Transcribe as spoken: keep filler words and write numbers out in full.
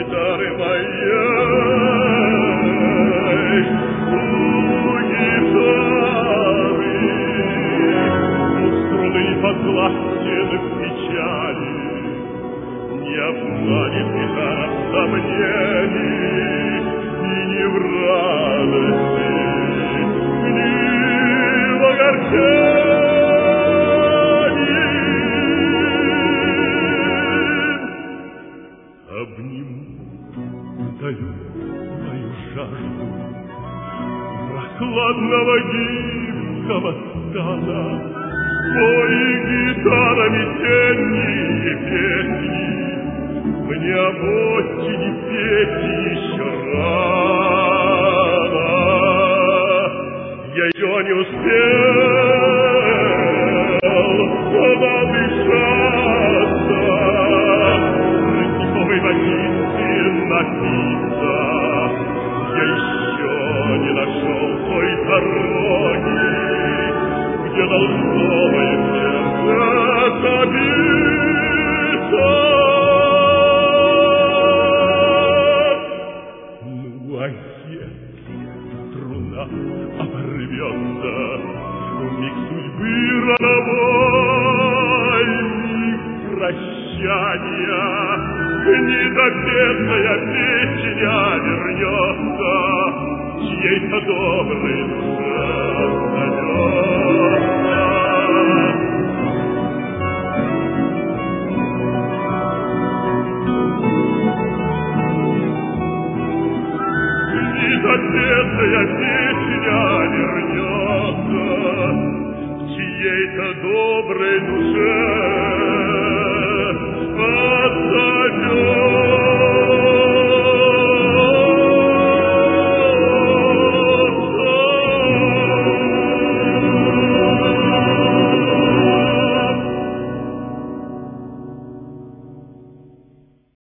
гитары моей, у гитары, у струны поглажены в печали, не обманет гитара сомнений и не в радости, ни в огорчении. Обниму вдалю мою жажду прохладного гибкого стана, спой гитарами тенние песни, мне об осени петь еще рано. Я еще не успел надышаться, родниковой водицы напиться. Я еще не нашел той дороги, где должно мое сердце биться. Струна оборвется в миг судьбы роковой, миг прощания, недопетая песня вернется чьей-то доброй душе отдается. Недопетая песня